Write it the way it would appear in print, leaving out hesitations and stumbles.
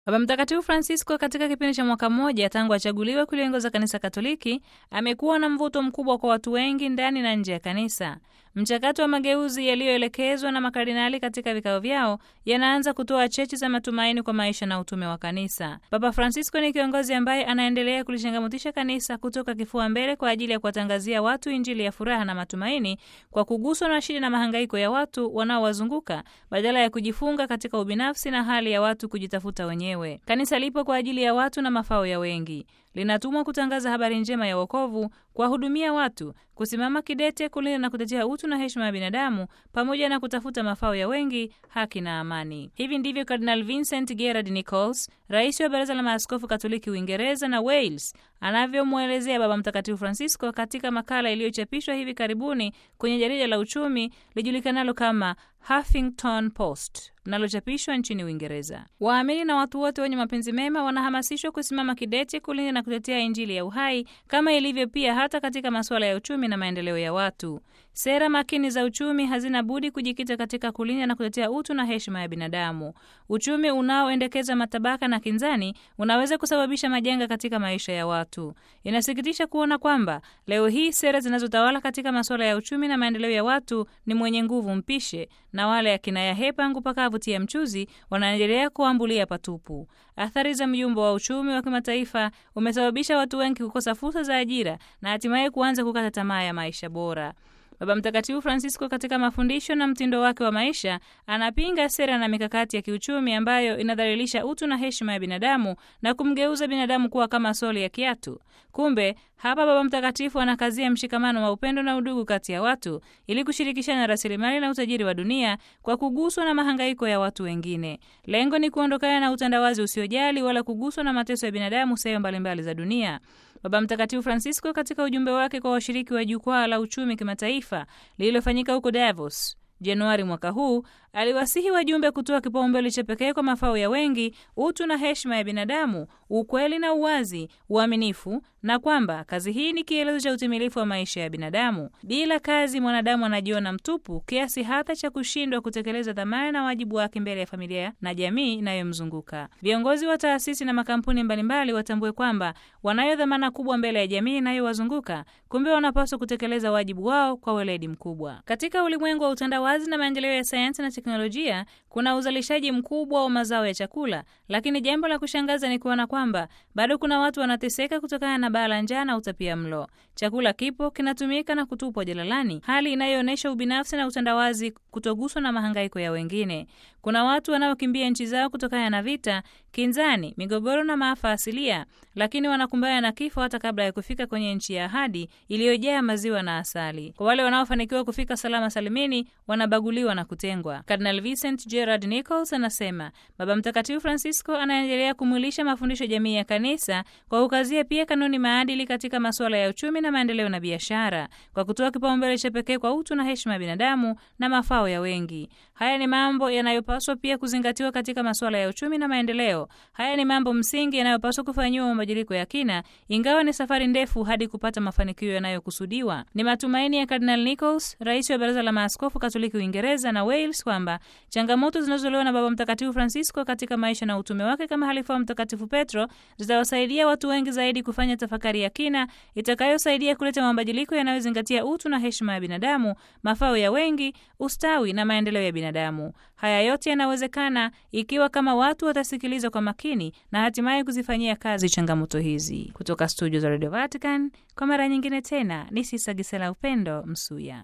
Baba Mtakatifu Francisco katika kipindi cha mwaka mmoja tangu achaguliwe kuliongoza kanisa Katoliki amekuwa na mvuto mkubwa kwa watu wengi ndani na nje ya kanisa. Mchakato wa mageuzi yaliyoelekezwa na makardinali katika vikao vyao yanaanza kutoa cheche za matumaini kwa maisha na utume wa kanisa. Papa Francisco ni kiongozi ambaye anaendelea kulichangamutisha kanisa kutoka kifua mbele kwa ajili ya kuwatangazia watu Injili ya furaha na matumaini kwa kuguswa na shida na mahangaiko ya watu wanaowazunguka badala ya kujifunga katika ubinafsi na hali ya watu kujitafuta wenyewe. Kanisa lipo kwa ajili ya watu na mafao ya wengi. Linatumwa kutangaza habari njema ya wokovu, kuwahudumia watu, kusimama kidete kulinda na kutetea utu na heshima ya binadamu, pamoja na kutafuta mafao ya wengi, haki na amani. Hivi ndivyo Cardinal Vincent Gerard Nichols, rais wa Baraza la Maaskofu Katoliki Uingereza na Wales, anavyomwelezea Baba Mtakatifu Francisco katika makala iliyochapishwa hivi karibuni kwenye jarida la uchumi lijulikanalo kama Huffington Post linalochapishwa nchini Uingereza. Waamini na watu wote wenye mapenzi mema wanahamasishwa kusimama kidete kulinda na kutetea Injili ya uhai, kama ilivyo pia hata katika masuala ya uchumi na maendeleo ya watu. Sera makini za uchumi hazina budi kujikita katika kulinda na kutetea utu na heshima ya binadamu. Uchumi unaoendekeza matabaka na kinzani unaweza kusababisha majanga katika maisha ya watu. Inasikitisha kuona kwamba leo hii sera zinazotawala katika masuala ya uchumi na maendeleo ya watu ni mwenye nguvu mpishe, na wale akina Yahepa ngupakavu tia mchuzi wanaendelea kuambulia patupu. Athari za myumbo wa uchumi wa kimataifa umesababisha watu wengi kukosa fursa za ajira na hatimaye kuanza kukata tamaa ya maisha bora. Baba Mtakatifu Francisco katika mafundisho na mtindo wake wa maisha anapinga sera na mikakati ya kiuchumi ambayo inadhalilisha utu na heshima ya binadamu na kumgeuza binadamu kuwa kama soli ya kiatu. Kumbe hapa Baba Mtakatifu anakazia mshikamano wa upendo na udugu kati ya watu ili kushirikishana rasilimali na utajiri wa dunia kwa kuguswa na mahangaiko ya watu wengine. Lengo ni kuondokana na utandawazi usiojali wala kuguswa na mateso ya binadamu sehemu mbalimbali za dunia. Baba Mtakatifu Francisco katika ujumbe wake kwa washiriki wa jukwaa la uchumi kimataifa lililofanyika huko Davos Januari mwaka huu, aliwasihi wajumbe kutoa kipaumbele cha pekee kwa mafao ya wengi, utu na heshima ya binadamu, ukweli na uwazi, uaminifu, na kwamba kazi hii ni kielezo cha utimilifu wa maisha ya binadamu. Bila kazi mwanadamu anajiona mtupu kiasi hata cha kushindwa kutekeleza dhamana na wajibu wake mbele ya familia na jamii inayomzunguka. Viongozi wa taasisi na makampuni mbalimbali watambue kwamba wanayo dhamana kubwa mbele ya jamii inayowazunguka, kumbe wanapaswa kutekeleza wajibu wao kwa weledi mkubwa. Katika ulimwengu wa utandawazi na maendeleo ya sayansi na teknolojia, kuna uzalishaji mkubwa wa mazao ya chakula, lakini jambo la kushangaza ni kuona kwamba bado kuna watu wanateseka kutokana na baa la njaa na utapiamlo. Chakula kipo, kinatumika na kutupwa jalalani, hali inayoonyesha ubinafsi na utandawazi kutoguswa na mahangaiko ya wengine. Kuna watu wanaokimbia nchi zao kutokana na vita, kinzani, migogoro na maafa asilia, lakini wanakumbana na kifo hata kabla ya kufika kwenye nchi ya ahadi iliyojaa maziwa na asali. Kwa wale wanaofanikiwa kufika salama salimini, wanabaguliwa na kutengwa. Cardinal Vincent Gerard Nichols anasema Baba Mtakatifu Francisco anaendelea kumwilisha mafundisho jamii ya kanisa kwa kukazia pia kanuni maadili katika masuala ya uchumi na maendeleo na biashara, kwa kutoa kipaumbele cha pekee kwa utu na heshima ya binadamu na mafao ya wengi. Haya ni mambo yanayopaswa pia kuzingatiwa katika masuala ya uchumi na maendeleo. Haya ni mambo msingi yanayopaswa kufanyiwa mabadiliko ya kina, ingawa ni safari ndefu hadi kupata mafanikio yanayokusudiwa. Ni matumaini ya Cardinal Nichols, rais wa Baraza la Maaskofu Katoliki Uingereza na Wales, kwamba changamoto zinazotolewa na Baba Mtakatifu Francisco katika maisha na utume wake kama halifa wa Mtakatifu Petro zitawasaidia watu wengi zaidi kufanya tafakari ya kina itakayosaidia kuleta mabadiliko yanayozingatia utu na heshima ya binadamu, mafao ya wengi, ustawi na maendeleo ya binadamu. Haya yote yanawezekana ikiwa kama watu watasikiliza kwa makini na hatimaye kuzifanyia kazi changamoto hizi. Kutoka studio za Radio Vatican, kwa mara nyingine tena, ni Sisa Gisela Upendo Msuya.